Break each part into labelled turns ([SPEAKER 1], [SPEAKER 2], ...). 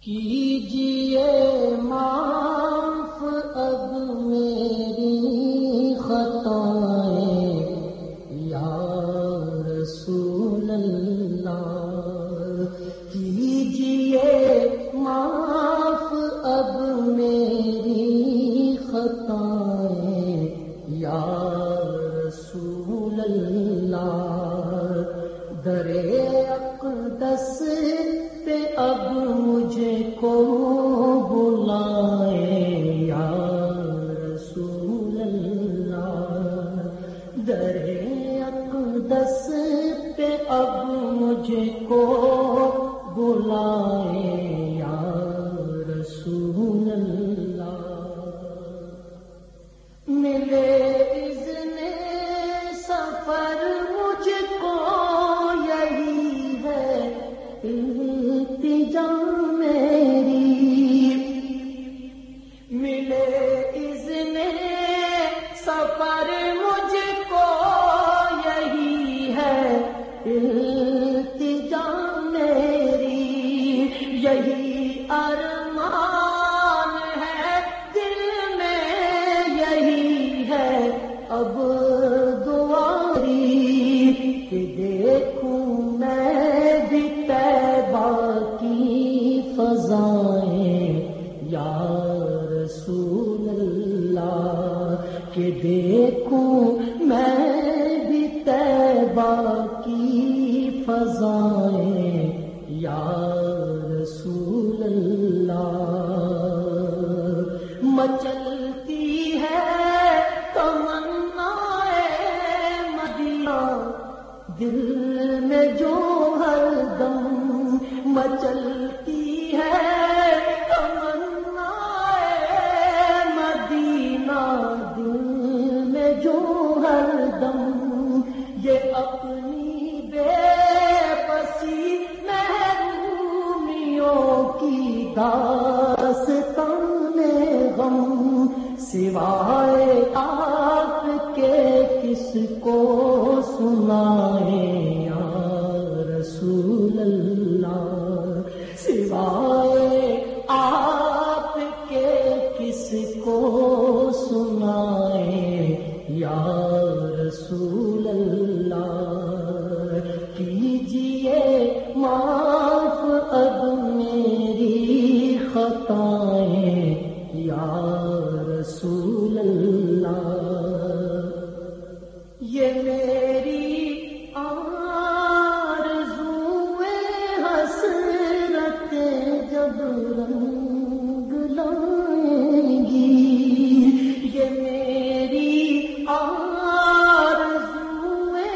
[SPEAKER 1] کیجئے معاف اب میری خطائیں یا رسول اللہ، کیجئے معاف اب میری خطائیں یا رسول اللہ، در اقدس پہ اب مجھے کو بلائیں یا رسول اللہ، در اقدس پہ اب مجھے کو بلائیں یا رسول اللہ، ملے اذن سفر مجھ کو یہی ہے التجا میری، ملے اذن سفر مجھ کو یہی ہے التجا میری، یہی ارمان ہے دل میں، یہی ہے اب دعاری کہ دیکھوں میں بھی طیبہ کی فضائیں یا رسول اللہ، کہ دیکھوں میں بھی طیبہ کی فضائیں یا رسول اللہ، مچلتی ہے تمنا مدینہ دل میں جو ہر دم، مچلتی ہے تمنا مدینہ دل میں جو ہر دم، یہ اپنی بے بسی محرومیوں کی داستان غم، سوائے آپ کے کس کو سنائیں یا رسول اللہ، سوائے آپ کے کس کو سنائیں یا رسول اللہ، کیجئے معاف اب میری خطائیں یا رسول اللہ، یہ میری جب رنگ لائیں گی، یہ میری آرزوئے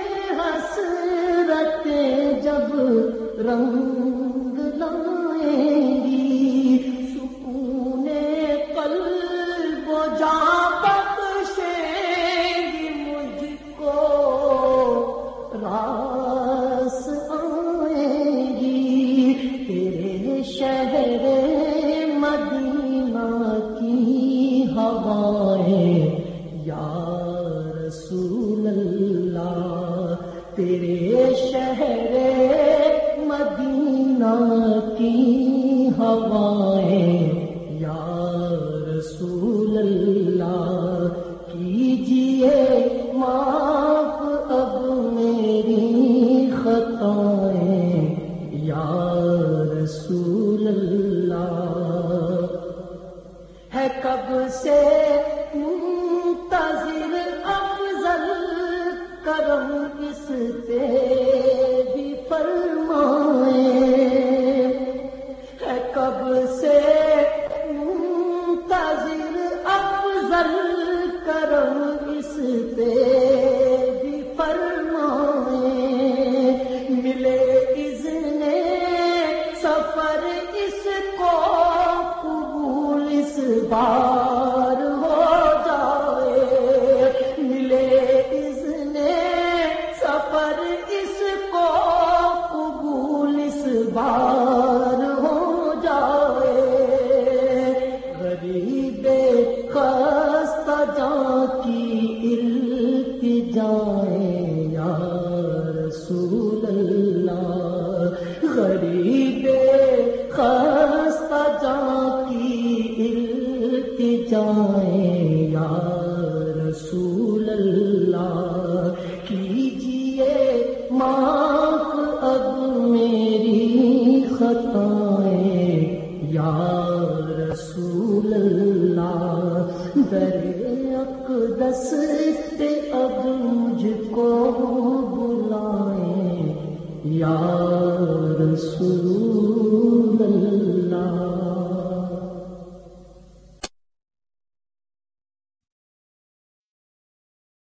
[SPEAKER 1] حسرتیں جب رنگ لائیں گی، سکون قلب و جاں بخشیں گی مجھ کو، راس آئیں گی تیرے شہر مدینہ کی ہوائیں یا رسول اللہ، تیرے شہر مدینہ کی ہوائیں یا رسول اللہ، کیجئے معاف اب میری خطائیں یا رسول اللہ، ہے کب سے منتظر افضل کرم اس پہ بھی فرمائیں، ہے کب سے منتظر افضل کرم اس پہ بھی فرمائیں، ملے اذن سفر اس کو قبول اس بار ہو جائے، ملے اذن سفر اس کو قبول اس بار ہو جائے، غریب خستہ جاں کی التجائیں یا رسول اللہ، غریب بے خستہ جاں کی التجائیں یا رسول اللہ کیجئے معاف اب میری خطائیں یا رسول اللہ در اقدس پہ اب مجھ کو بلائیں یا رسول اللہ